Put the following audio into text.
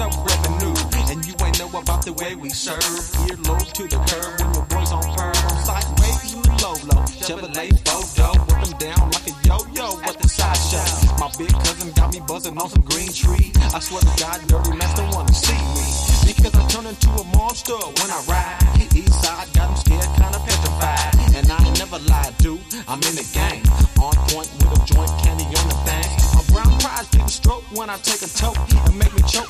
no revenue. And you ain't know about the way we serve. Ear low to the curb when your boys on perm. I'm sideways in the low. Chevrolet photo, whip them down like a yo-yo at the sideshow. My big cousin got me buzzing on some green tree. I swear to God, dirty man don't wanna see me. Because I turn into a monster when I ride. East side got them scared, kinda petrified. And I ain't never lied, dude. I'm in the game. On point with a joint candy on the thing. My brown prize get a stroke when I take a toke and make me choke